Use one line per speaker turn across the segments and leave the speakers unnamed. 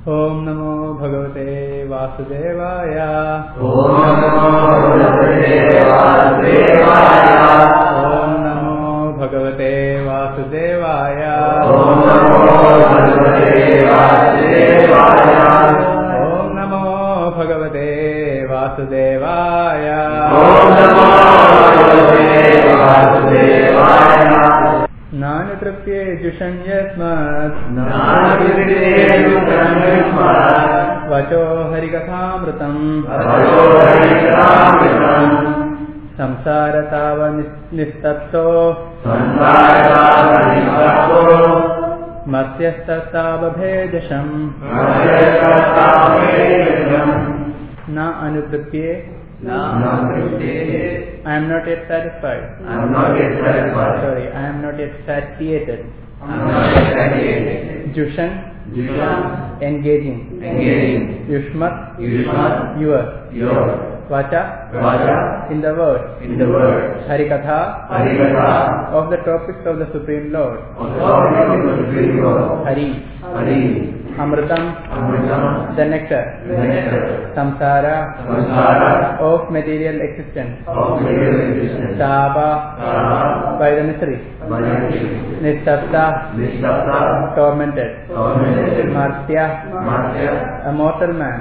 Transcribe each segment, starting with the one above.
ओम नमो भगवते वासुदेवाय।
ओम नमो भगवते वासुदेवाय।
ओम नमो भगवते वासुदेवाय।
ओम नमो भगवते वासुदेवाय।
ओम नमो भगवते वासुदेवाय।
ओम नमो भगवते वासुदेवाय।
नानुतृप्ये जुषण्यस्मत् वचो हरिकथामृतम् संसारतावनिस्तप्तो मत्स्यस्ततावभेदशम् न अनुतृप्ये I am not yet satisfied. Sorry, I am not yet satiated. Jushan, engaging. Yushmat, your. Vacha, in the word. Harikatha, of the topics of the Supreme Lord. Hari, Amritam, the nectar. Samsara, of material existence. Tapa, by the misery. Nistapta, tormented. Marsya, a mortal man.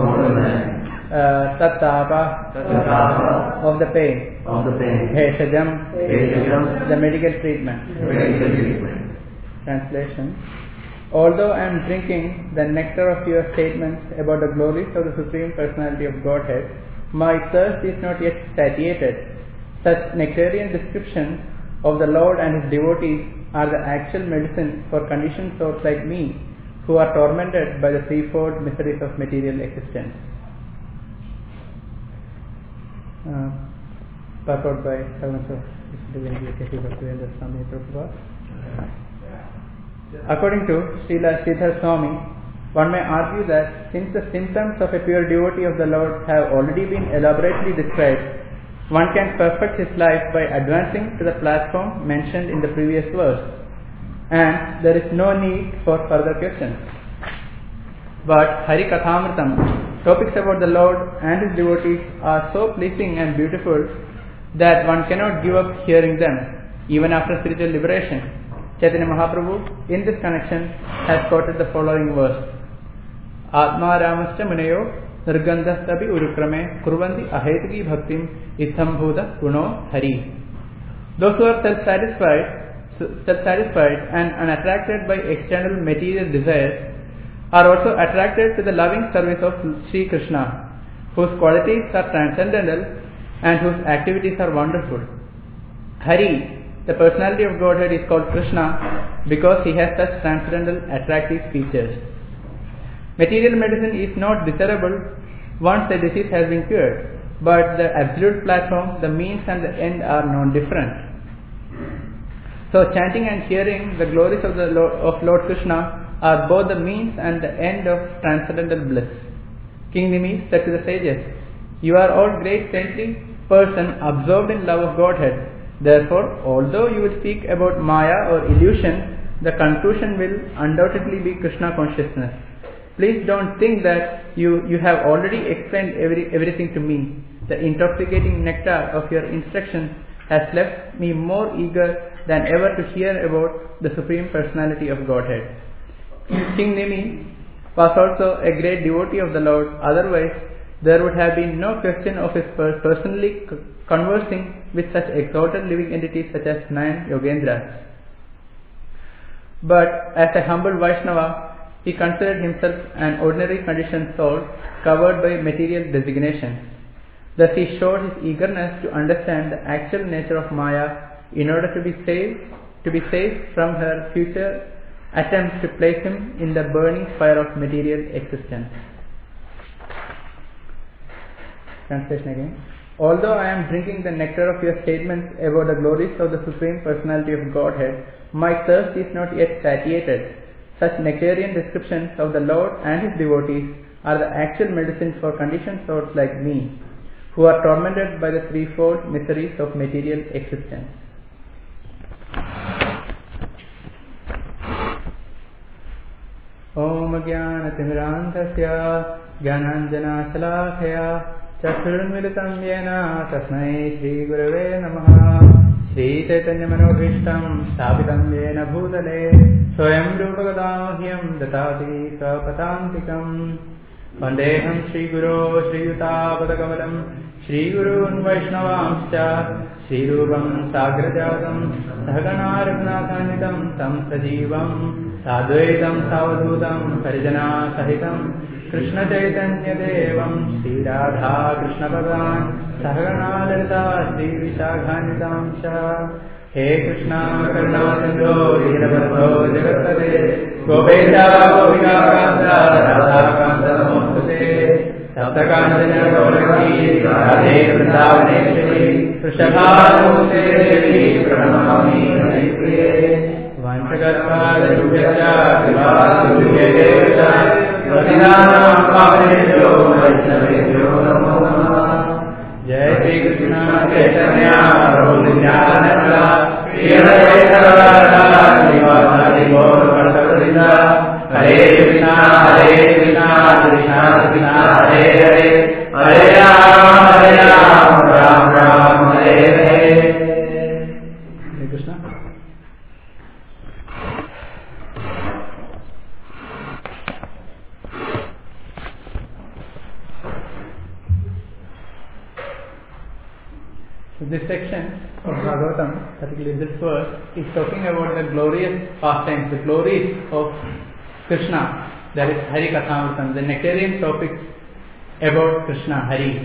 Tattapa, of the pain. Bheshajam, the medical treatment. Translation. Although I am drinking the nectar of your statements about the glories of the Supreme Personality of Godhead, my thirst is not yet satiated. Such nectarian descriptions of the Lord and His devotees are the actual medicine for conditioned souls like me, who are tormented by the threefold miseries of material existence. Purport by Servants of Divinity Bhaktivedanta Swami Prabhupada. According to Srila Sridhar Swami, one may argue that since the symptoms of a pure devotee of the Lord have already been elaborately described, one can perfect his life by advancing to the platform mentioned in the previous verse, and there is no need for further questions. But Hari Kathamritam, topics about the Lord and His devotees are so pleasing and beautiful that one cannot give up hearing them, even after spiritual liberation. Chaitanya Mahaprabhu, in this connection, has quoted the following verse: Atma Ramascha Munayo Nirgandhastabi Urukrame Kurvandi Ahetiki Bhaktim Ithambhuta Guno Hari. Those who are self-satisfied and unattracted by external material desires are also attracted to the loving service of Sri Krishna, whose qualities are transcendental and whose activities are wonderful. Hari, the personality of Godhead, is called Krishna because he has such transcendental attractive features. Material medicine is not desirable once the disease has been cured, but the absolute platform, the means and the end are non-different. So chanting and hearing the glories of Lord Krishna are both the means and the end of transcendental bliss. King Nimi said to the sages, "You are all great saintly person absorbed in love of Godhead. Therefore, although you will speak about Maya or illusion, the conclusion will undoubtedly be Krishna consciousness. Please don't think that you have already explained everything to me. The intoxicating nectar of your instructions has left me more eager than ever to hear about the Supreme Personality of Godhead." King Nimi was also a great devotee of the Lord, otherwise there would have been no question of his personally conversing with such exalted living entities such as 9 Yogendras. But as a humble Vaishnava, he considered himself an ordinary conditioned soul covered by material designations. Thus he showed his eagerness to understand the actual nature of Maya in order to be saved from her future attempts to place him in the burning fire of material existence. Translation again. Although I am drinking the nectar of your statements about the glories of the Supreme Personality of Godhead, my thirst is not yet satiated. Such nectarian descriptions of the Lord and His devotees are the actual medicine for conditioned souls like me, who are tormented by the threefold miseries of material existence. Om Jnana-timirandhasya Jnananjana-shalakaya Chakshurunmilitam yena Tasmai Shri Gurave Namaha Shri Chaitanya-manobhishtam Sthapitam yena bhutale Swayam Rupa-gadāhyam Datati Svapatantikam Vandeham Shri Guru Shri Yuta-padakamalam Shri Gurun Vaishnavamscha Shri Rupam Sagrajatam Sahagana-raghunathanidam Tam Sajivam Sadvaitam Savadhutam Parijana Sahitam Krishna Chaitanya Devam Shri Radha Krishna Bhagavan Sahagana Lalita Shri Vishakhanidam Sha He Krishna Karuna Sindhu Leelabhadro Jagatpate Gopesha Gopika Kanta Radha Kanta Namostate Saptakantana Gauraki Radhe Vrindavaneshwari Vrishabhanuste Devi Pranamami Haripriye Vanchakarpadayubhyacha Vivāsudhyayevcha Vadinānam Pāvanebhyo Vaishnavebhyo Namo Namah Jai Shri Krishna Chaitanya Prabhu Nityananda Shri Advaita Gadadhara Srivasadi Gaura Bhattavrinda Hare Krishna Krishna Krishna Hare Hare Hare Ram Ram Ram Hare Hare. Hare Krishna. So this section of Bhagavatam, particularly this verse, is talking about the glorious pastimes, the glories of Krishna, that is Hari Kathamritam, the nectarian topics about Krishna, Hari.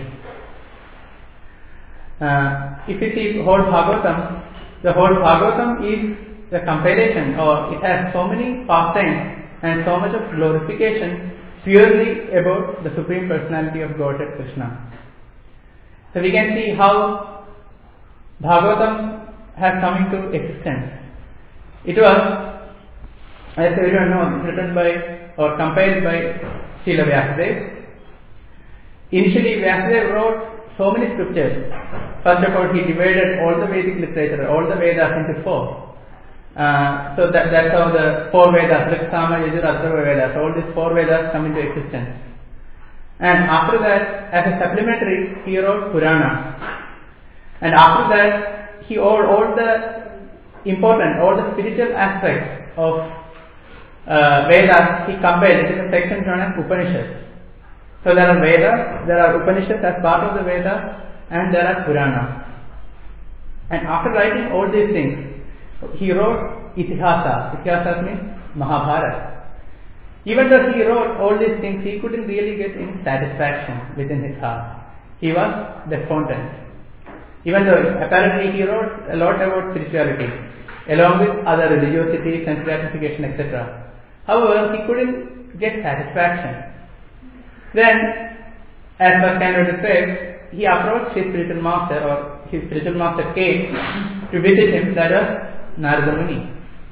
If you see whole Bhagavatam, the whole Bhagavatam is the compilation, or it has so many pastimes and so much of glorification purely about the Supreme Personality of Godhead Krishna. So we can see how Bhagavatam has come into existence. It was, as everyone knows, written by or compiled by Srila Vyasadeva. Initially, Vyasadeva wrote so many scriptures. First of all, he divided all the Vedic literature, all the Vedas into four. So that's how the four Vedas, Rik, Sama, Yajur, Atharva Vedas, all these four Vedas come into existence. And after that, as a supplementary, he wrote Purana. And after that, he wrote all the important, all the spiritual aspects of Vedas, he compiled it in a section known as Upanishads. So there are Vedas, there are Upanishads as part of the Vedas, and there are Puranas. And after writing all these things, he wrote Itihasa. Itihasa means Mahabharata. Even though he wrote all these things, he couldn't really get any satisfaction within his heart. He was despondent. Even though apparently he wrote a lot about spirituality, along with other religiosity, sense gratification, etc. However, he couldn't get satisfaction. Then, as Bhaktivinoda describes, he approached his spiritual master, or his spiritual master came to visit him, that was Narada Muni.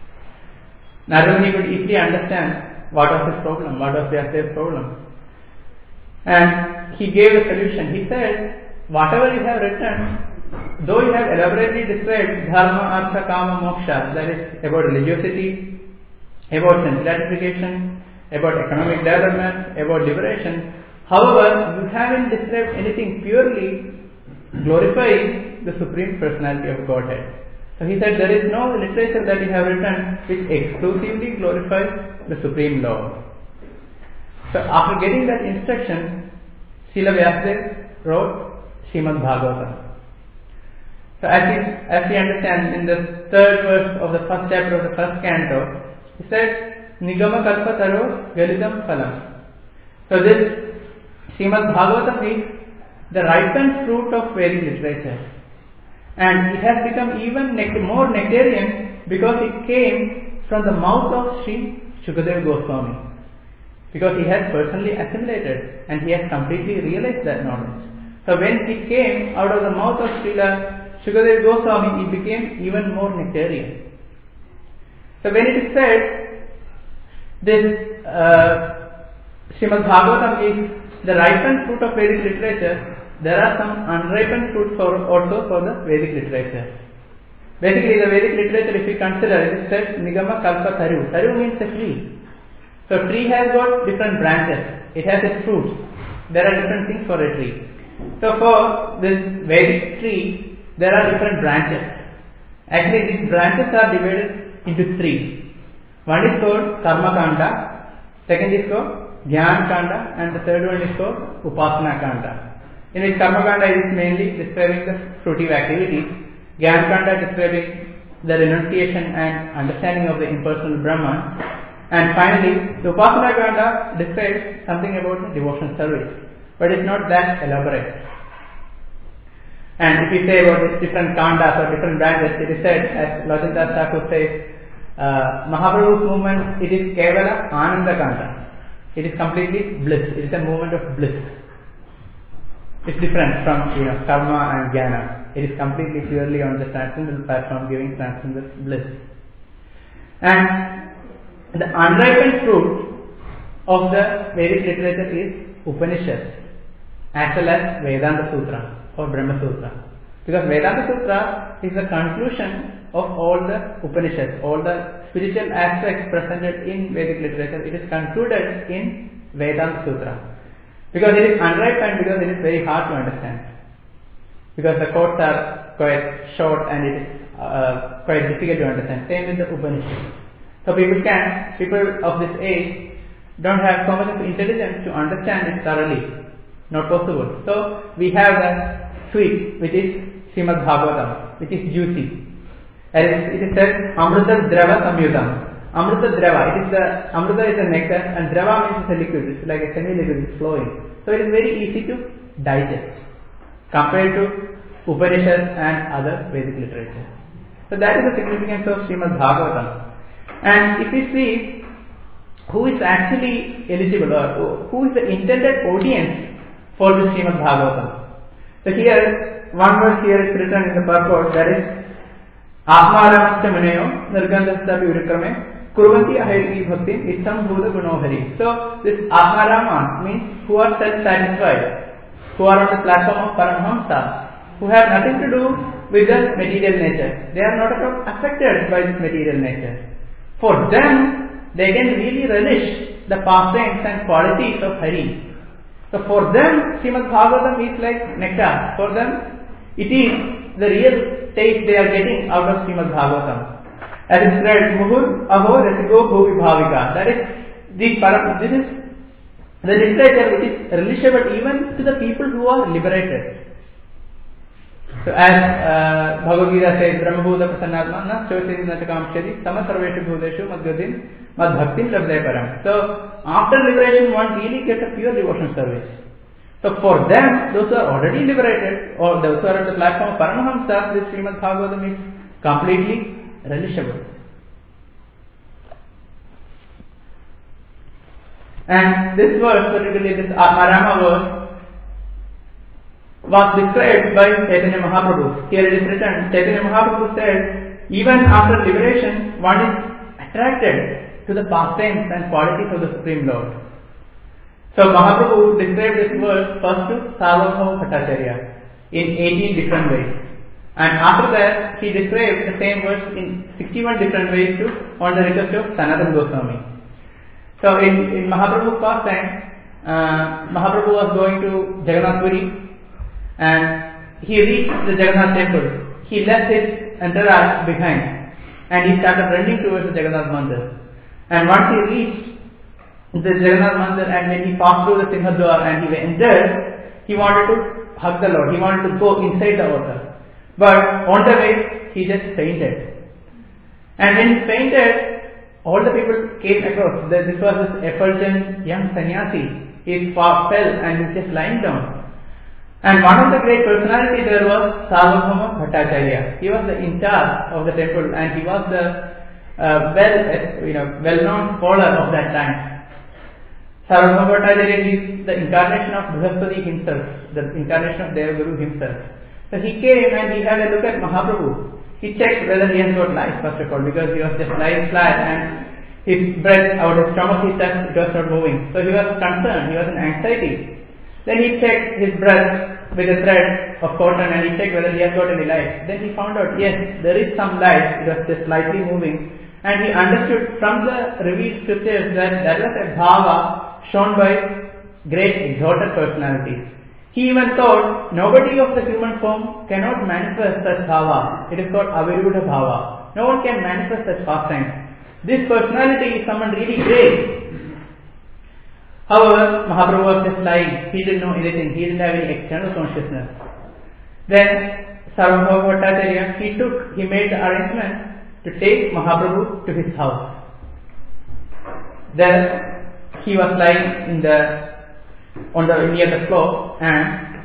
Narada Muni could easily understand what was his problem, what was Vyasadeva's problem. And he gave a solution. He said, whatever you have written, though you have elaborately described Dharma, Artha, Kama, Moksha, that is about religiosity, about sense gratification, about economic development, about liberation, however, you haven't described anything purely glorifying the Supreme Personality of Godhead. So he said there is no literature that you have written which exclusively glorifies the Supreme Lord. So after getting that instruction, Srila Vyasadeva wrote Srimad Bhagavatam. So as we understand in the third verse of the first chapter of the first canto, he said, Nigama Kalpa Taro Galitam Phalam. So this Srimad Bhagavatam is the ripened fruit of Vedic literature. And it has become even more nectarian because it came from the mouth of Sri Shukadeva Goswami. Because he has personally assimilated and he has completely realized that knowledge. So when it came out of the mouth of Srila Shukadeva Goswami, it became even more nectarian. So when it is said, this Srimad Bhagavatam is the ripened fruit of Vedic literature, there are some unripened fruits also for the Vedic literature. Basically, the Vedic literature, if we consider, it is said Nigama Kalpa Taru. Taru means a tree. So tree has got different branches. It has its fruits. There are different things for a tree. So for this Vedic tree, there are different branches. Actually, these branches are divided into three. One is called Karma Kanda, second is called Jnana Kanda, and the third one is called Upasana Kanda. In which Karma Kanda is mainly describing the fruitive activities, Jnana Kanda describing the renunciation and understanding of the impersonal Brahman, and finally the Upasana Kanda describes something about the devotional service, but it's not that elaborate. And if we say about these different kandas or different branches, it is said, as Lajendra Thakur says, Mahaprabhu's movement, it is Kevala Ananda Kanda. It is completely bliss. It is a movement of bliss. It's different from karma and jnana. It is completely purely on the transcendental platform, giving transcendental bliss. And the unripened fruit of the Vedic literature is Upanishads, as well as Vedanta Sutra or Brahma Sutra. Because Vedanta Sutra is the conclusion of all the Upanishads, all the spiritual aspects presented in Vedic literature. It is concluded in Vedanta Sutra. Because it is unripened, because it is very hard to understand. Because the quotes are quite short and it is quite difficult to understand. Same with the Upanishads. So people of this age don't have so much of intelligence to understand it thoroughly. Not possible. So we have the sweet, which is Srimad Bhagavatam, which is juicy. It is said Amrita Drava Samyudam. Amrita Drava, Amrita is a nectar and Drava means it's a liquid, it's like a semi-liquid, it's flowing. So it is very easy to digest compared to Upanishads and other Vedic literature. So that is the significance of Srimad Bhagavatam. And if we see who is actually eligible or who is the intended audience for the Srimad Bhagavatam. So here, one verse here is written in the purport, that is Atmaramascha Muneyo Nirgandhasya Vikrame Kurvanti Ahayati Bhakti Issam Bhuda Gunohari. So this Atmarama means who are self-satisfied, who are on the platform of Paramhamsa, who have nothing to do with the material nature. They are not at all affected by this material nature. For them, they can really relish the pastimes and qualities of Hari. So for them, Srimad Bhagavatam is like nectar. For them, it is the real taste they are getting out of Srimad Bhagavatam. As it is said, Muhur Aho Rasigo Bhuvi Bhavika. That is, this is the literature which is relishable even to the people who are liberated. So as Bhagavad Gita says, Brahma Bhuta Prasannatma Na Chosin Nachakamshadi Sama Sarveshu Bhuteshu Madhgatin Madbhaktim Labde Param. So after liberation, one really gets a pure devotional service. So for them, those who are already liberated or those who are on the platform of Paramahamsa, this Srimad Bhagavatam is completely relishable. And this verse, particularly this Atmarama verse, was described by Chaitanya Mahaprabhu. Here it is written, Chaitanya Mahaprabhu said, even after liberation, one is attracted to the pastimes and qualities of the Supreme Lord. So Mahaprabhu described this verse first to Sarvabhauma Bhattacharya in 18 different ways. And after that, he described the same verse in 61 different ways on the request of Sanatana Goswami. So in Mahaprabhu's past time, Mahaprabhu was going to Jagannath Puri and he reached the Jagannath temple. He left his entourage behind and he started running towards the Jagannath Mandir. And once he reached the Jagannath Mandir and when he passed through the Simhadwar and he entered, he wanted to hug the Lord. He wanted to go inside the altar. But on the way, he just fainted. And when he fainted, all the people came across. This was this effulgent young sannyasi. He fell and he was just lying down. And one of the great personalities there was Sarvabhauma Bhattacharya. He was the in charge of the temple and he was the well-known scholar of that time. Sarvabhauma Bhattacharya is the incarnation of Brihaspati himself, the incarnation of Devaguru himself. So he came and he had a look at Mahaprabhu. He checked whether he has got life first of all, because he was just lying flat and his breath out of his stomach, he touched, it was not moving. So he was concerned, he was in anxiety. Then he checked his breath with a thread of cotton and he checked whether he has got any life. Then he found out, yes, there is some life, it was just slightly moving. and he understood from the revealed scriptures that was a bhava shown by great exalted personalities. He even thought nobody of the human form cannot manifest such bhava. It is called aviruddha bhava. No one can manifest such pastime. This personality is someone really great. However, Mahaprabhu was just lying. He didn't know anything. He didn't have any external consciousness. Then Sarvabhauma Bhattacharya, he made the arrangement to take Mahaprabhu to his house. Then he was lying near the floor, and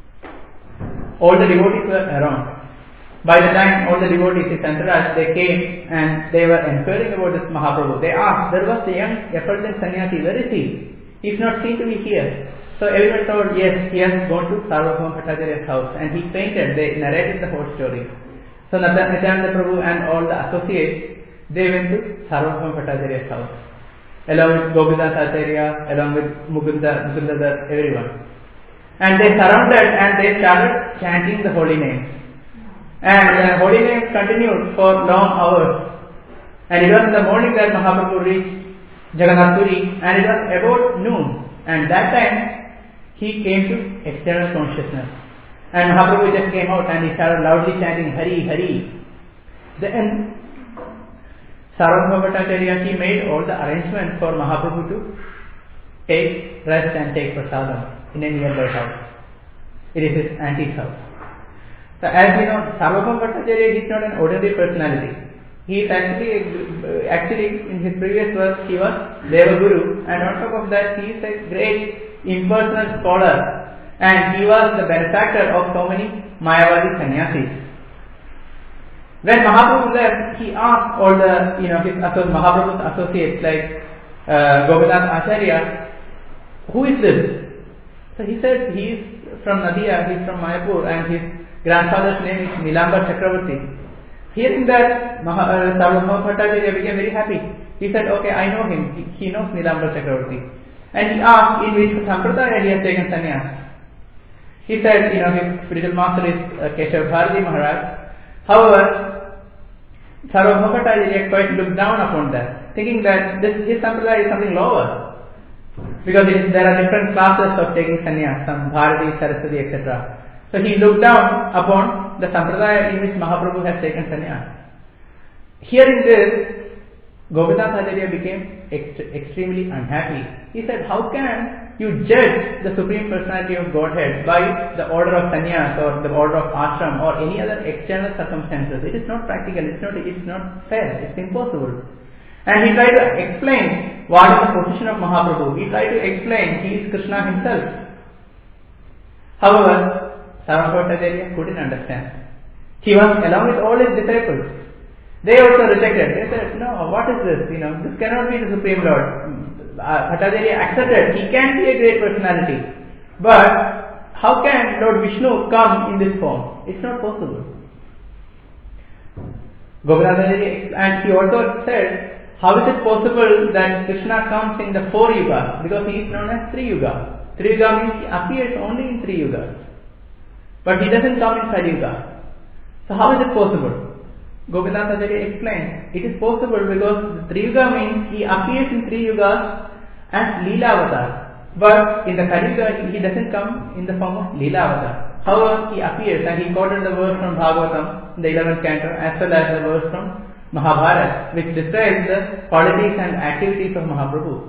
all the devotees were around. By the time all the devotees, his entourage, they came and they were inquiring about this Mahaprabhu. They asked, there was the young effulgent sannyasi, where is he? He is not seen to be here. So everyone told, yes, he has gone to Sarvabhauma Bhattacharya's house, and he fainted. They narrated the whole story. So Nityananda Prabhu and all the associates, they went to Sarvabhauma Bhattacharya's house, along with Gopidas Acharya, along with Mukundadar, everyone. And they surrounded and they started chanting the holy names. And the holy names continued for long hours. And it was in the morning that Mahaprabhu reached Jagannath Puri, and it was about noon. And that time, he came to external consciousness. And Mahaprabhu just came out and he started loudly chanting Hari, Hari. Then Sarvabhauma Bhattacharya, he made all the arrangements for Mahaprabhu to take rest and take prasadam in a nearby house. It is his auntie's house. So as we know, Sarvabhauma Bhattacharya is not an ordinary personality. He is actually in his previous work, he was Devaguru, and on top of that, he is a great impersonal scholar, and he was the benefactor of so many Mayavadi sannyasis. When Mahaprabhu left, he asked all the, Mahaprabhu's associates like Gopidas Acharya, who is this? So he said, he is from Nadia, he is from Mayapur, and his grandfather's name is Nilambar Chakravarti. Hearing that, Sarvabhauma Bhattacharya became very happy. He said, okay, I know him. He knows Nilambar Chakravarti. And he asked in which sampradaya he has taken sannyas. He said, his spiritual master is Keshav Bharati Maharaj. However, Sarvabhauma Bhattacharya quite looked down upon that, thinking that his sampradaya is something lower. Because there are different classes of taking sannyas, some Bharati, Saraswati, etc. So he looked down upon the sampradaya in which Mahaprabhu has taken sannyas. Hearing this, Gopidas Acharya became extremely unhappy. He said, how can you judge the Supreme Personality of Godhead by the order of sannyas or the order of ashram or any other external circumstances? It is not practical, it's not fair, it's impossible. And he tried to explain what is the position of Mahaprabhu. He tried to explain he is Krishna himself. However, Sarvabhauma Bhattacharya couldn't understand. He was along with all his disciples. They also rejected. They said, no, what is this? This cannot be the Supreme Lord. Bhattacharya accepted. He can be a great personality. But how can Lord Vishnu come in this form? It's not possible. Gopidas, and he also said, how is it possible that Krishna comes in the 4 yugas? Because he is known as 3 yuga. 3 yuga means he appears only in 3 yugas. But he doesn't come in Kali Yuga. So how is it possible? Gopidas Acharya explained, it is possible because 3 Yuga means he appears in 3 Yugas as Leela Avatar. But in the Kali Yuga, he doesn't come in the form of Leela Avatar. However, he appears, and he quoted the verse from Bhagavatam, the 11th canto, as well as the verse from Mahabharata, which describes the qualities and activities of Mahaprabhu.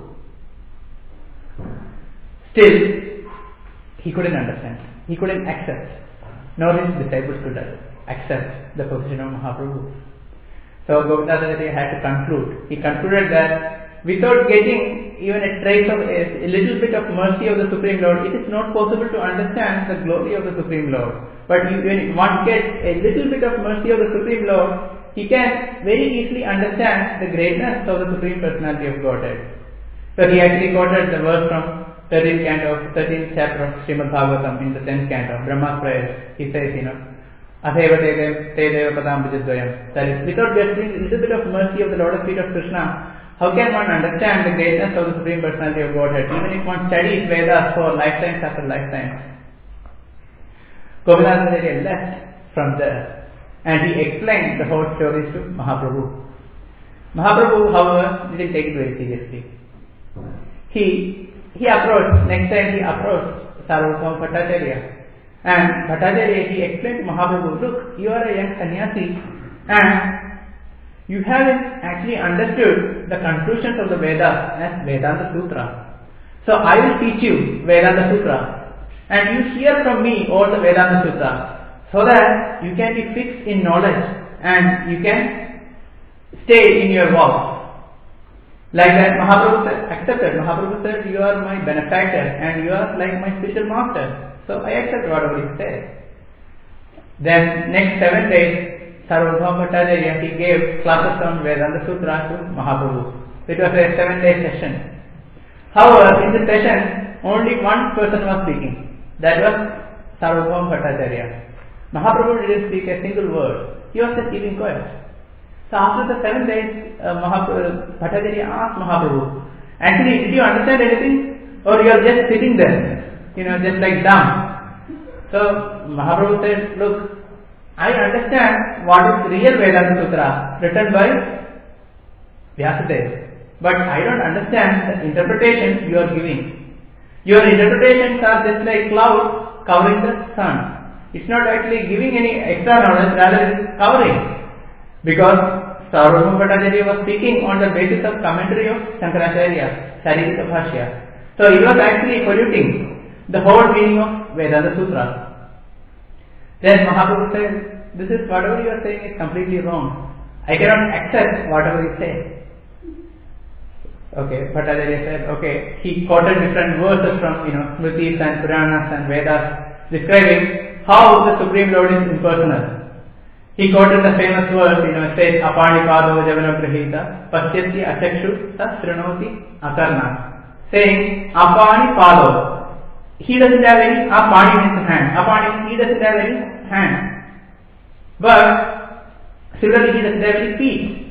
Still, he couldn't understand. He couldn't accept. Nor his disciples could accept the position of Mahaprabhu. So Gopidas Acharya had to conclude. He concluded that without getting even a trace of a little bit of mercy of the Supreme Lord, it is not possible to understand the glory of the Supreme Lord. But when one gets a little bit of mercy of the Supreme Lord, he can very easily understand the greatness of the Supreme Personality of Godhead. So he actually quoted the verse from 13th chapter of Srimad Bhagavatam in the 10th canto, Brahma's prayer. He says, Atheva te deva padam vijadvayam. That is, without getting a little bit of mercy of the Lord of Feet of Krishna, how can one understand the greatness of the Supreme Personality of Godhead, even if one studies Vedas for lifetimes after lifetimes? Gopidas Acharya left from there, and he explained the whole stories to Mahaprabhu. Mahaprabhu, however, didn't take it very seriously. He approached, next time he approached Sarvabhauma Bhattacharya. And Bhattacharya, he explained to Mahaprabhu, look, you are a young sannyasi and you haven't actually understood the conclusions of the Vedas as Vedanta Sutra. So I will teach you Vedanta Sutra and you hear from me all the Vedanta Sutra so that you can be fixed in knowledge and you can stay in your vows. Like that Mahaprabhu accepted. Mahaprabhu said, you are my benefactor and you are like my spiritual master. So I accept whatever he said. Then next 7 days, Sarvabhauma Bhattacharya, he gave classes on Vedanta Sutra to Mahaprabhu. It was a 7-day session. However, in the session, only one person was speaking. That was Sarvabhauma Bhattacharya. Mahaprabhu didn't speak a single word. He was just keeping quiet. So after the 7 days, Bhattacharya asked Mahaprabhu, actually, did you understand anything? Or you are just sitting there, just like dumb? So Mahaprabhu said, look, I understand what is real Vedanta Sutra written by Vyasadeva, but I don't understand the interpretation you are giving. Your interpretations are just like clouds covering the sun. It's not actually giving any extra knowledge, rather it is covering. Because Sarvabhauma Bhattacharya was speaking on the basis of commentary of Shankaracharya, Saririka Bhashya. So it was actually polluting the whole meaning of Vedanta Sutra. Then Mahaprabhu said, this is whatever you are saying is completely wrong. I cannot accept whatever you say. Okay, Bhattacharya said, okay, he quoted different verses from, Smritis and Puranas and Vedas describing how the Supreme Lord is impersonal. He quoted the famous verse, it says, Apani Pado Javana Grahita, Pasyati Achakshu Tas Srinoti Akarna. Saying, Apani Pado. He doesn't have any, Apani means hand. Apani, he doesn't have any hand. But, similarly, he doesn't have any feet.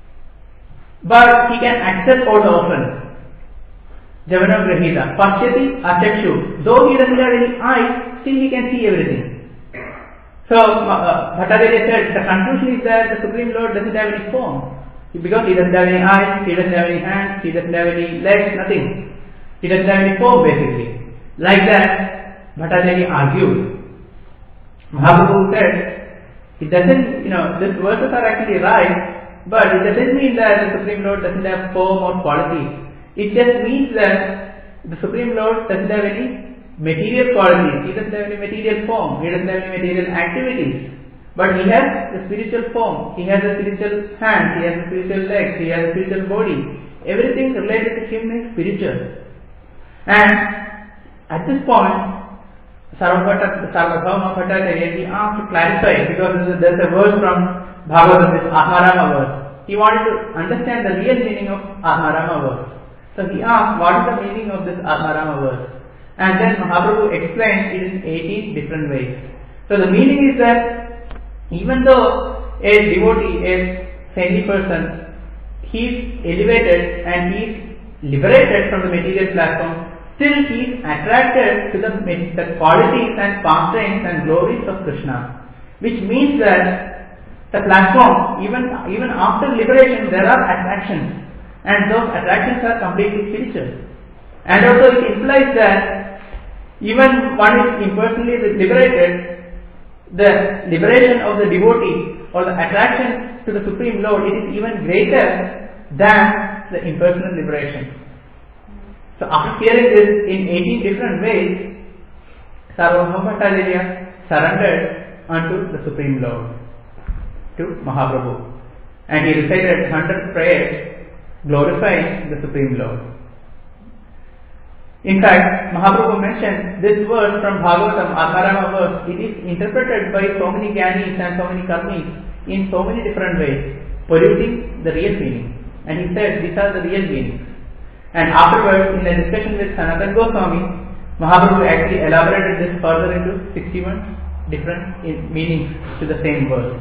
But he can access all the orphans. Javana Grahita. Pasyati Achakshu. Though he doesn't have any eyes, still he can see everything. So, Bhattacharya said, the conclusion is that the Supreme Lord doesn't have any form. Because he doesn't have any eyes, he doesn't have any hands, he doesn't have any legs, nothing. He doesn't have any form basically. Like that, Bhattacharya argued. Mahaprabhu said, it doesn't, these verses are actually right, but it doesn't mean that the Supreme Lord doesn't have form or quality. It just means that the Supreme Lord doesn't have any material qualities. He doesn't have any material form. He doesn't have any material activities. But he has the spiritual form. He has the spiritual hands. He has the spiritual legs. He has the spiritual body. Everything related to him is spiritual. And at this point, Sarvabhauma Bhattacharya, he asked to clarify, because there is a verse from Bhagavatam, this Atmarama verse. He wanted to understand the real meaning of Atmarama verse. So he asked, what is the meaning of this Atmarama verse? And then Mahaprabhu explained it in 18 different ways. So the meaning is that even though a devotee, a saintly person, he is elevated and he is liberated from the material platform, still he is attracted to the qualities and pastimes and glories of Krishna. Which means that the platform, even after liberation, there are attractions. And those attractions are completely spiritual. And also it implies that even one is impersonally liberated, the liberation of the devotee or the attraction to the Supreme Lord, it is even greater than the impersonal liberation. So after hearing this in 18 different ways, Sarvabhauma Bhattacharya surrendered unto the Supreme Lord, to Mahaprabhu. And he recited 100 prayers glorifying the Supreme Lord. In fact, Mahaprabhu mentioned this verse from Bhagavatam, Atmarama verse, it is interpreted by so many Gyanis and so many Karmis in so many different ways, polluting the real meaning. And he said, these are the real meanings. And afterwards, in a discussion with Sanatana Goswami, Mahaprabhu actually elaborated this further into 61 different meanings to the same verse.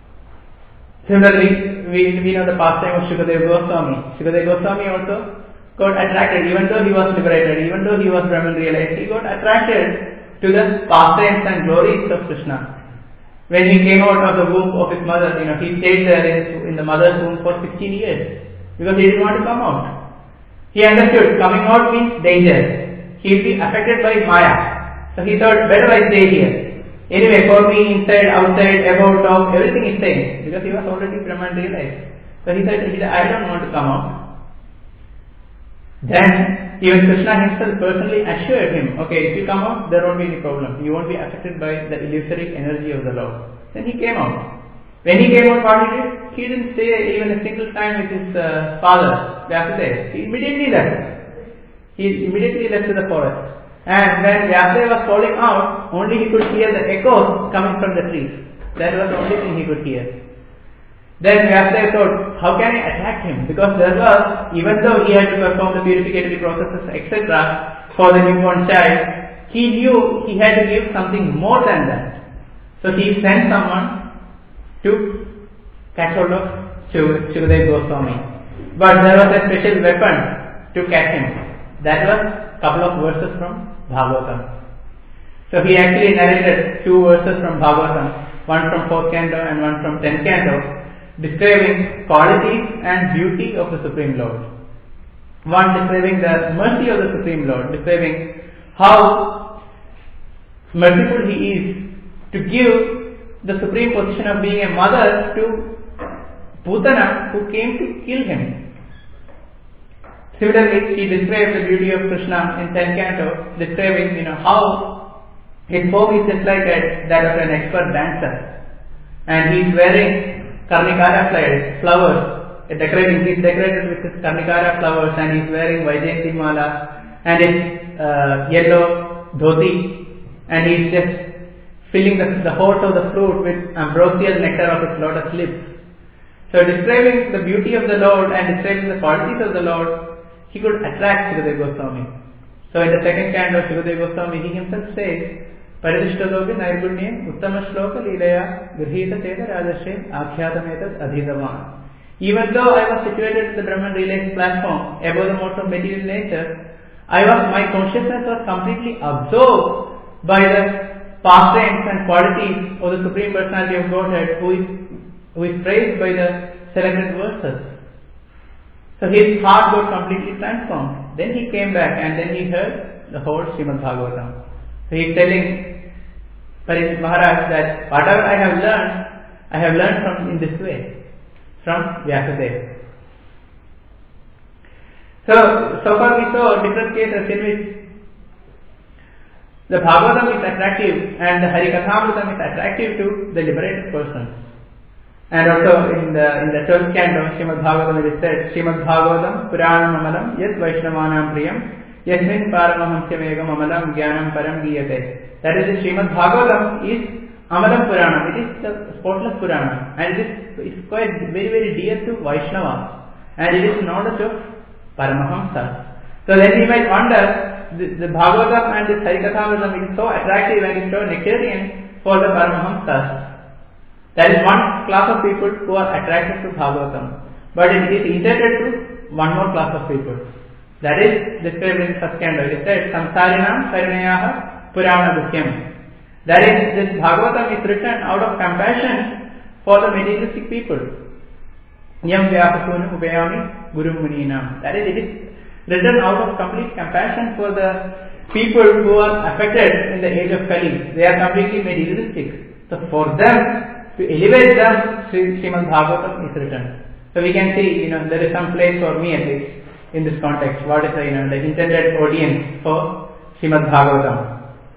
Similarly, we know the pastime of Shukadeva Goswami. Shukadeva Goswami also got attracted, even though he was liberated, even though he was Brahman realized, he got attracted to the pastimes and glories of Krishna. When he came out of the womb of his mother, he stayed there in the mother's womb for 16 years because he didn't want to come out. He understood coming out means danger. He will be affected by Maya. So he thought, better I stay here. Anyway, for me, inside, outside, above, top, everything is same because he was already Brahman realized. So he said, I don't want to come out. Then even Krishna himself personally assured him, okay, if you come out, there won't be any problem. You won't be affected by the illusory energy of the Lord. Then he came out. When he came out, what he did? He didn't stay even a single time with his father, Vyasudeva. He immediately left. He immediately left to the forest. And when Vyasudeva was falling out, only he could hear the echoes coming from the trees. That was the only thing he could hear. Then Vyasudeva thought, how can I attack him? Because there was, even though he had to perform the purificatory processes, etc., for the newborn child, he knew he had to give something more than that. So he sent someone to catch hold of Shukadeva Goswami. But there was a special weapon to catch him. That was a couple of verses from Bhagavatam. So he actually narrated 2 verses from Bhagavatam, one from 4th canto and one from 10th canto, describing qualities and beauty of the Supreme Lord. One describing the mercy of the Supreme Lord, describing how merciful he is to give the supreme position of being a mother to Putana who came to kill him. Similarly, she described the beauty of Krishna in 10th canto, describing how his form is just like that of an expert dancer, and he is wearing Karnikara flowers, he's decorated with his Karnikara flowers, and he's wearing Vaijayanti Mala and his yellow dhoti, and he's just filling the horse of the fruit with ambrosial nectar of his lotus lips. So describing the beauty of the Lord and describing the qualities of the Lord, he could attract Shukadeva Goswami. So in the 2nd canto of Shukadeva Goswami, he himself says, Paridishtadopi Nairgunye Uttama Shloka Lileya Grihita Teda Rajashe Akhyatametat Adhidavan. Even though I was situated at the Brahman Realized platform above the modes of material nature, my consciousness was completely absorbed by the pastimes and qualities of the Supreme Personality of Godhead who is praised by the selected verses. So his heart got completely transformed. Then he came back and then he heard the whole Srimad Bhagavatam. So he is telling Parikshit Maharaj that whatever I have learned from in this way, from Vyasadeva. So far we saw different cases in which the Bhagavatam is attractive and the Harikathamritam is attractive to the liberated persons. And also in the 12th canto, Srimad Bhagavatam, it is said, Srimad Bhagavatam Puranam Amalam Yat Vaishnavanam Priyam Yasmin Paramahamsya Megam Amalam Jnanam Param Giyate. That is, the Srimad Bhagavatam is Amalam Puranam. It is the spotless Puranam, and it is quite very, very dear to Vaishnavas, and it is knowledge of Paramahamsas. So then we might wonder, the Bhagavatam and the Harikathamritam is so attractive and is so nectarian for the Paramahamsas. There is one class of people who are attracted to Bhagavatam, but it is intended to one more class of people. That is described in the 1st canto. It is said, Samsarinam Karinayaha Purana Dukhyam. That is, this Bhagavatam is written out of compassion for the materialistic people. Yam Vyapasunu Upayami Guru Muninam. That is, it is written out of complete compassion for the people who are affected in the age of Kali. They are completely materialistic. So for them, to elevate them, Srimad Bhagavatam is written. So we can see, there is some place for me at least in this context. What is the intended audience for Srimad Bhagavatam?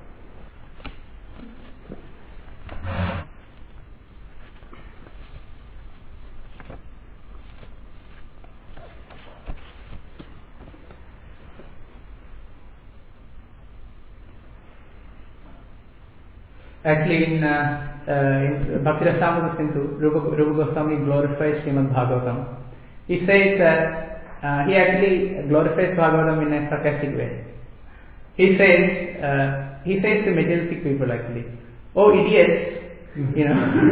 Actually, in Bhakti Rasamrita Sindhu, Rupa Goswami glorifies Srimad Bhagavatam. He says that he actually glorifies Bhagavatam in a sarcastic way. He says to materialistic people actually, "Oh idiots,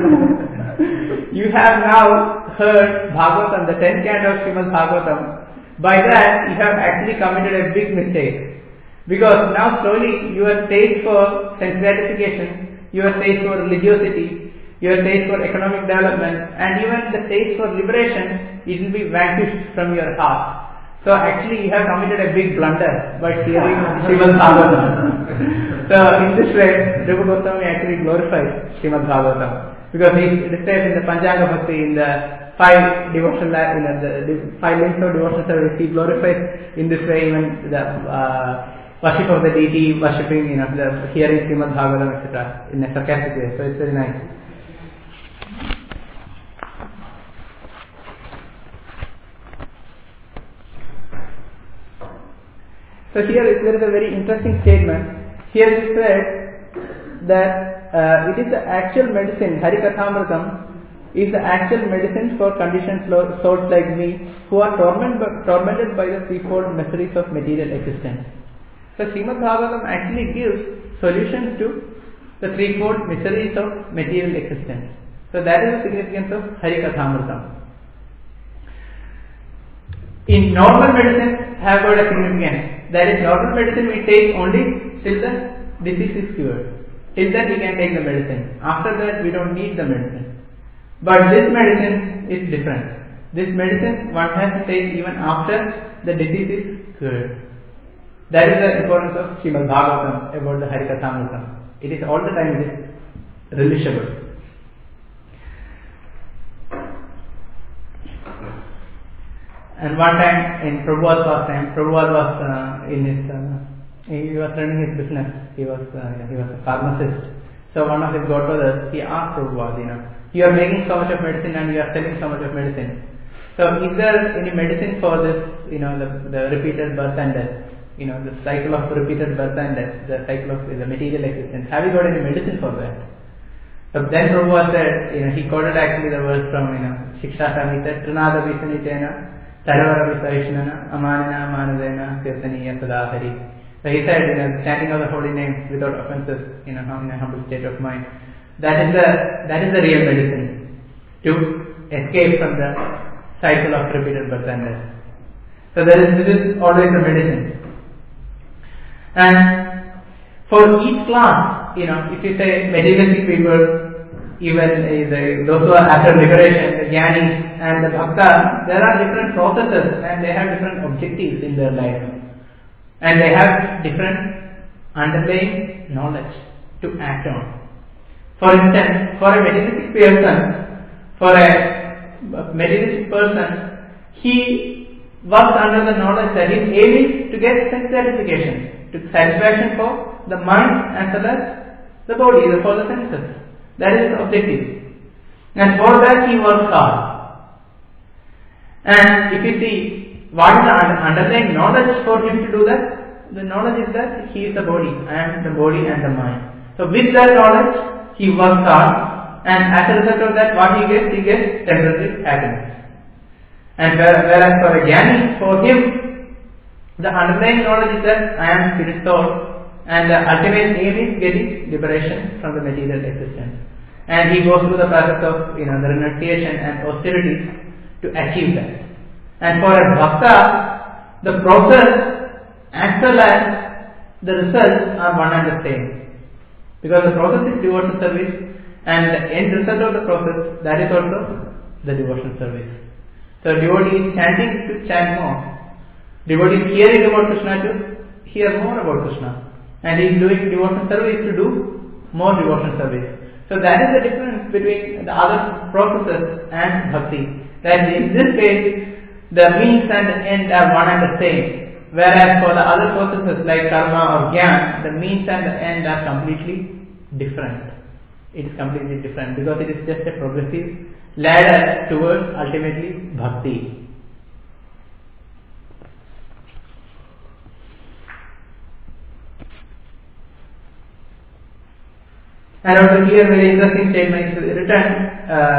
you have now heard Bhagavatam, the 10th canto of Srimad Bhagavatam, by that you have actually committed a big mistake. Because now slowly your taste for sense gratification, your taste for religiosity, your taste for economic development, and even the taste for liberation, it will be vanquished from your heart. So actually you have committed a big blunder by hearing Srimad Bhagavatam. So in this way, Rupa Goswami actually glorifies Srimad Bhagavatam. Because it is said in the Panchanga Bhakti, in the 5 devotional, the 5 links of devotional service, he glorifies in this way even the worship of the deity, worshipping, the hearing Srimad Bhagavatam, etc. in a sarcastic way. So it's very nice. So here there is a very interesting statement. Here it is said that it is the actual medicine, Harikathamritam is the actual medicine for conditioned souls like me who are tormented by the threefold miseries of material existence. So Srimad Bhagavatam actually gives solutions to the threefold miseries of material existence. So that is the significance of Harikathamritam. In normal medicine have got a significance. That is, normal medicine we take only till the disease is cured. Till that we can take the medicine. After that we don't need the medicine. But this medicine is different. This medicine one has to take even after the disease is cured. That is the importance of Srimad Bhagavatam about the Harikathamritam. It is all the time it is relishable. And one time in Prabhupada's pastime, Prabhupada was he was running his business. He was a pharmacist. So one of his godbrothers, he asked Prabhupada, you are making so much of medicine and you are selling so much of medicine. So is there any medicine for this, the repeated birth and death? The cycle of repeated birth and death, the cycle of the material existence. Have you got any medicine for that? So then Prabhupada said, he quoted actually the verse from, Shiksha Samhita, Trinada Visanitena, Taravara Visaishnana, Amanana, Manadena, Kirtaniya, Sadahari. So he said, chanting of the holy name without offenses, in a humble state of mind. That is the real medicine to escape from the cycle of repeated birth and death. So this is always the medicine. And for each class, if you say materialistic people, even those who are after liberation, the jnanis and the bhakta, there are different processes and they have different objectives in their life. And they have different underlying knowledge to act on. For instance, for a materialistic person, he works under the knowledge that his aim is to get sense gratification, to satisfaction for the mind as well as the body, for the senses. That is his objective. And for that he works hard. And if you see, what is the underlying knowledge for him to do that? The knowledge is that he is the body, I am the body and the mind. So with that knowledge, he works hard, and as a result of that, what he gets temporary happiness. And whereas for a jnani, for him, the underlying knowledge is that I am spirit soul, and the ultimate aim is getting liberation from the material existence. And he goes through the process of the renunciation and austerities to achieve that. And for a bhakta, the process as well as the results are one and the same. Because the process is devotional service, and the end result of the process, that is also the devotional service. So devotee is chanting to chant more. Devotee is hearing about Krishna to hear more about Krishna. And he is doing devotional service to do more devotional service. So that is the difference between the other processes and bhakti. That in this case, the means and the end are one and the same. Whereas for the other processes like karma or jnana, the means and the end are completely different. It is completely different because it is just a progressive ladder towards ultimately bhakti. And also here very interesting statement is written,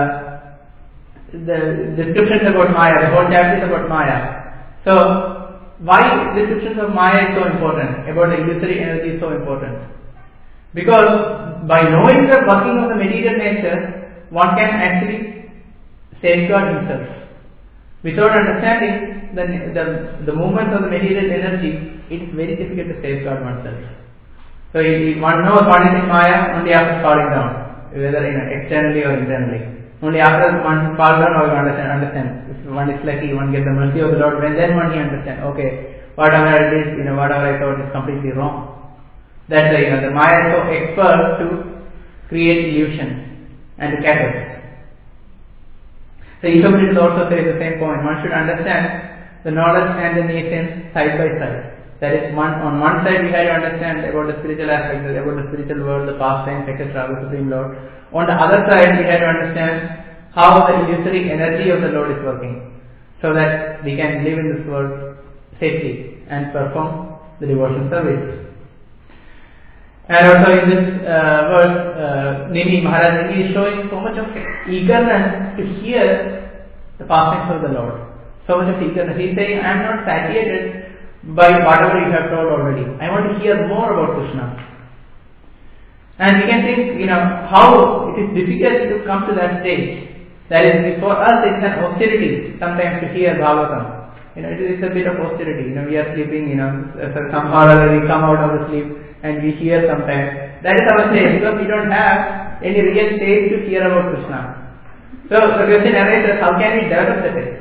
the descriptions about Maya, the whole chapter is about Maya. So why descriptions of Maya is so important, about the illusory energy is so important? Because by knowing the working of the material nature, one can actually safeguard himself. Without understanding, the movements of the material energy, it is very difficult to safeguard oneself. So one knows what is in Maya only after falling down, whether externally or internally. Only after one falls down, one understand. If one is lucky, one gets the mercy of the Lord. Then one he understand. Okay, whatever it is, whatever I thought is completely wrong. That's why the Maya is so expert to create illusion and to catch us. So Esoteric also says the same point. One should understand the knowledge and the nations side by side. That is, on one side we have to understand about the spiritual aspects, about the spiritual world, the pastimes, etc., the Supreme Lord. On the other side we have to understand how the illusory energy of the Lord is working, so that we can live in this world safely and perform the devotional service. And also in this verse, Maharaj Nimi is showing so much of eagerness to hear the pastimes of the Lord. So much of eagerness. He is saying, I am not satiated by whatever you have told already. I want to hear more about Krishna. And we can think, how it is difficult to come to that stage. That is, for us it's an austerity sometimes to hear Bhagavatam. It is a bit of austerity. We are sleeping, somehow or other we come out of the sleep and we hear sometimes. That is our stage, because we don't have any real stage to hear about Krishna. So the question arises, how can we develop the taste?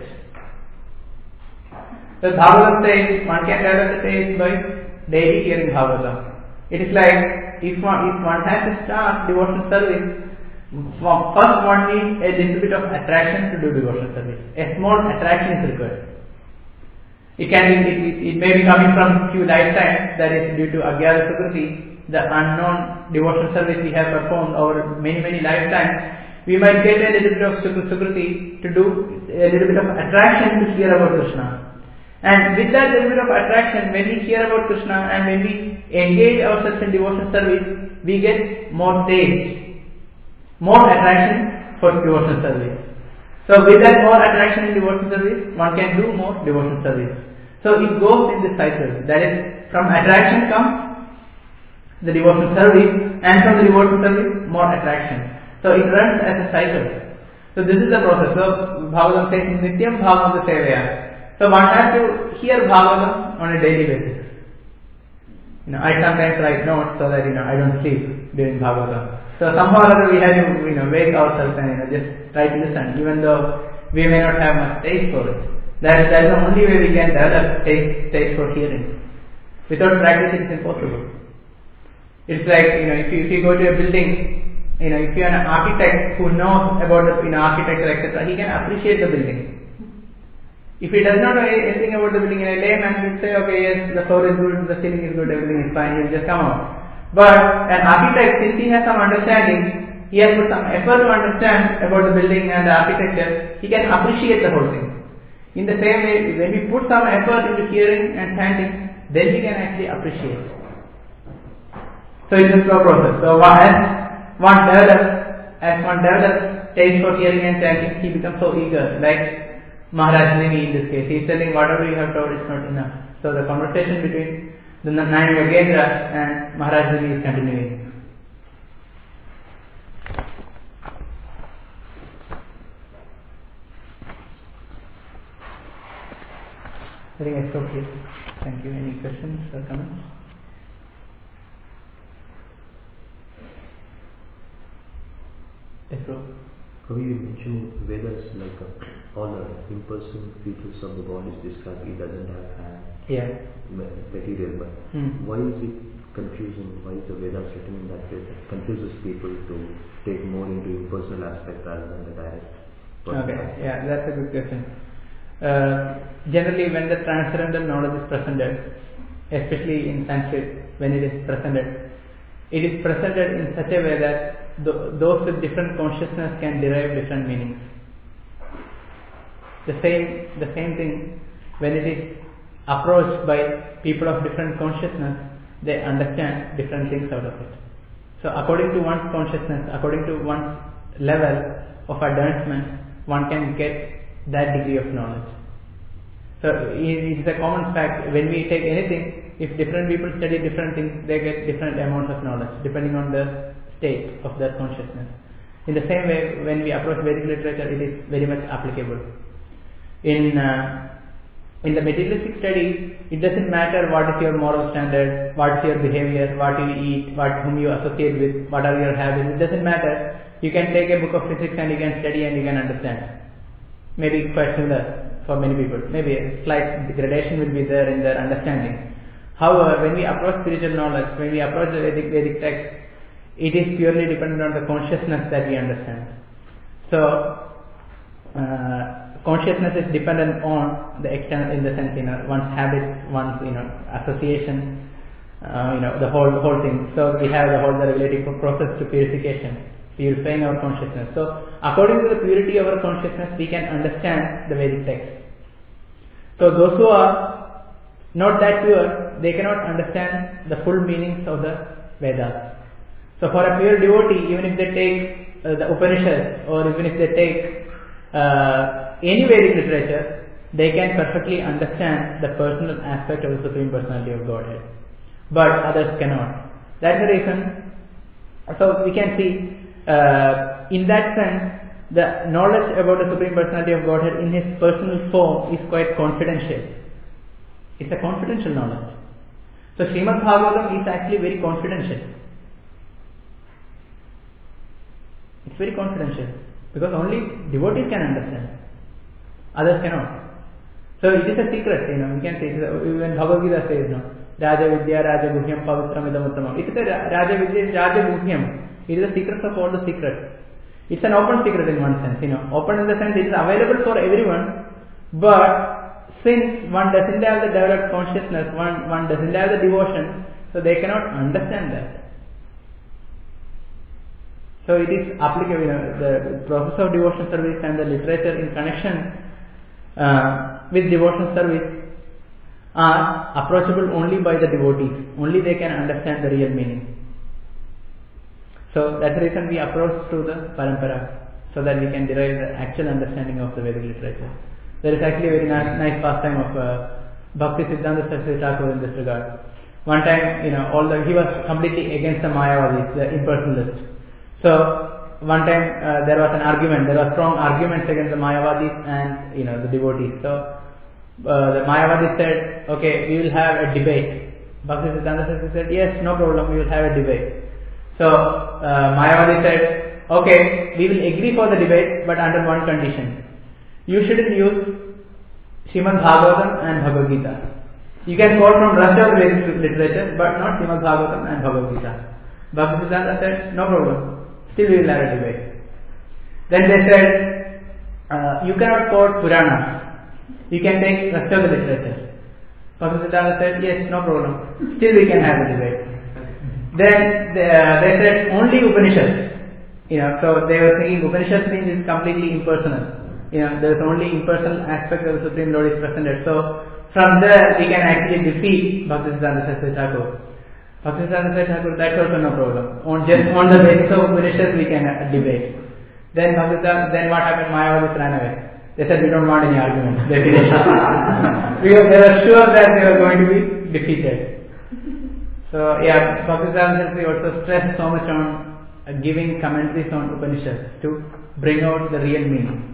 So Bhagavatam says one can develop the taste by daily hearing Bhagavatam. It is like if one has to start devotional service, first one needs a little bit of attraction to do devotional service. A small attraction is required. It may be coming from few lifetimes, that is due to Agyara Sukriti, the unknown devotional service we have performed over many lifetimes. We might get a little bit of Sukriti to do a little bit of attraction to hear about Krishna. And with that little bit of attraction, when we hear about Krishna and when we engage ourselves in devotional service, we get more taste, more attraction for devotional service. So with that more attraction in devotional service, one can do more devotional service. So it goes in this cycle. That is, from attraction comes the devotional service, and from the devotional service, more attraction. So it runs as a cycle. So this is the process. So Bhagavatam says, Nityam Bhagavatam Sevaya. So one has to hear Bhagavatam on a daily basis. I sometimes write notes so that I don't sleep during Bhagavatam. So somehow or other we have to wake ourselves and just try to listen, even though we may not have much taste for it. That is the only way we can develop taste for hearing. Without practice, it is impossible. It's like if you go to a building, if you are an architect who knows about the architecture, etc., he can appreciate the building. If he does not know anything about the building, a layman will say, okay, yes, the floor is good, the ceiling is good, everything is fine, he will just come out. But an architect, since he has some understanding, he has put some effort to understand about the building and the architecture, he can appreciate the whole thing. In the same way, when we put some effort into hearing and chanting, then we can actually appreciate. So it's a slow process. So as one develops taste for hearing and chanting, he becomes so eager. Like Maharaj Nimi in this case, he is telling whatever you have told is not enough. So the conversation between the 9 Yogendras and Maharaj Nimi is continuing. I think I stop here. Thank you. Any questions or comments? Yes, bro.
Kavi, you mentioned Vedas like all the impersonal features of the God is described. He doesn't have hand, material, but why is it confusing? Why is the Vedas written in that way? It confuses people to take more into impersonal aspect rather than the direct.
Okay, that's a good question. Generally, when the transcendental knowledge is presented, especially in Sanskrit, when it is presented in such a way that those with different consciousness can derive different meanings. The same thing, when it is approached by people of different consciousness, they understand different things out of it. So according to one's consciousness, according to one's level of advancement, one can get that degree of knowledge. So it is a common fact, when we take anything, if different people study different things, they get different amounts of knowledge depending on the state of their consciousness. In the same way, when we approach Vedic literature, it is very much applicable. In In the materialistic studies, it doesn't matter what is your moral standard, what is your behavior, what you eat, whom you associate with, what are your habits. It doesn't matter. You can take a book of physics and you can study and you can understand. Maybe quite similar for many people. Maybe a slight gradation will be there in their understanding. However, when we approach spiritual knowledge, when we approach the Vedic text, it is purely dependent on the consciousness that we understand. So, consciousness is dependent on the external, in the sense, one's habits, one's, association, the whole thing. So we have the whole regulative process to purifying our consciousness. So according to the purity of our consciousness, we can understand the Vedic text. So those who are not that pure, they cannot understand the full meanings of the Vedas. So for a pure devotee, even if they take the Upanishads, or even if they take any Vedic literature, they can perfectly understand the personal aspect of the Supreme Personality of Godhead. But others cannot. That's the reason. So we can see, in that sense, the knowledge about the Supreme Personality of Godhead in his personal form is quite confidential. It's a confidential knowledge. So Srimad Bhagavatam is actually very confidential. It's very confidential because only devotees can understand. Others cannot. So it is a secret, you can say, even Bhagavad Gita says, Raja Vidya, Raja Guhyam, Pavitram Idam Uttamam. It is a Raja Vidya, Raja Guhyam. It is the secret of all the secrets. It's an open secret in one sense, Open in the sense it is available for everyone, but since one doesn't have the developed consciousness, one doesn't have the devotion, so they cannot understand that. So it is applicable, the process of devotion service and the literature in connection with devotion service are approachable only by the devotees. Only they can understand the real meaning. So that's the reason we approach through the parampara, so that we can derive the actual understanding of the Vedic literature. There is actually a very nice pastime of Bhakti Siddhanta Saraswati Thakur in this regard. One time, he was completely against the Mayavadis, the impersonalists. So one time there was an argument. There were strong arguments against the Mayavadis and the devotees. So the Mayavadis said, "Okay, we will have a debate." Bhakti Siddhanta Saraswati said, "Yes, no problem. We will have a debate." So Mayavadi said, "Okay, we will agree for the debate, but under one condition. You shouldn't use Srimad Bhagavatam and Bhagavad Gita. You can quote from rest of the Vedic literature, but not Srimad Bhagavatam and Bhagavad Gita." Bhakti Siddhanta said, "No problem. Still we will have a debate." Then they said, "You cannot quote Puranas. You can take rest of the literature." Bhakti Siddhanta said, "Yes, no problem. Still we can have a debate." Then they said only Upanishads. So they were thinking Upanishads means it's completely impersonal. There is only impersonal aspect of the Supreme Lord is presented. So from there we can actually defeat Bhaktisiddhanta Saraswati Thakur. Bhaktisiddhanta Saraswati Thakur, that's also no problem. On the basis of Upanishads we can debate. Then what happened? Mayavadis ran away. They said we don't want any arguments. They finished. Because they were sure that they were going to be defeated. So Bhaktisiddhanta Saraswati also stressed so much on giving commentaries on Upanishads to bring out the real meaning.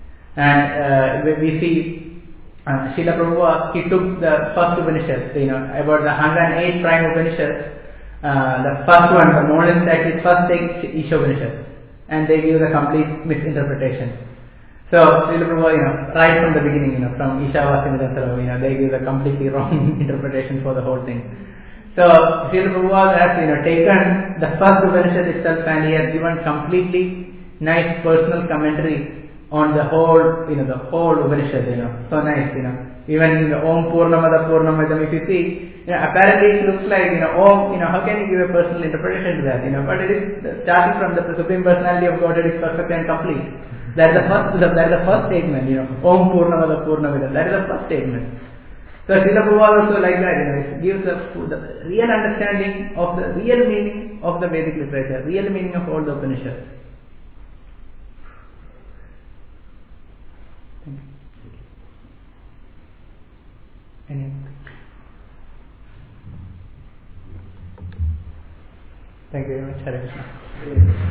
And we see Srila Prabhupada, he took the first Upanishads, about the 108 prime Upanishads. The first one, the modern actually first take Isha Upanishads, and they give the complete misinterpretation. So Srila Prabhupada, right from the beginning, from Ishavasya, they give the completely wrong interpretation for the whole thing. So Srila Prabhupada has taken the first Upanishad itself and he has given completely nice personal commentary on the whole, the whole Upanishad, so nice, even in the Om Purnamada Purnamidam, if you see, apparently it looks like, Om, how can you give a personal interpretation to that, but it is starting from the Supreme Personality of Godhead is perfect and complete. That is the first statement, Om Purnamada Purnamidam, that is the first statement. So Srila Prabhupada also like that, it gives the real understanding of the real meaning of the Vedic literature, real meaning of all the Upanishads. Thank you very much. Hare Krishna.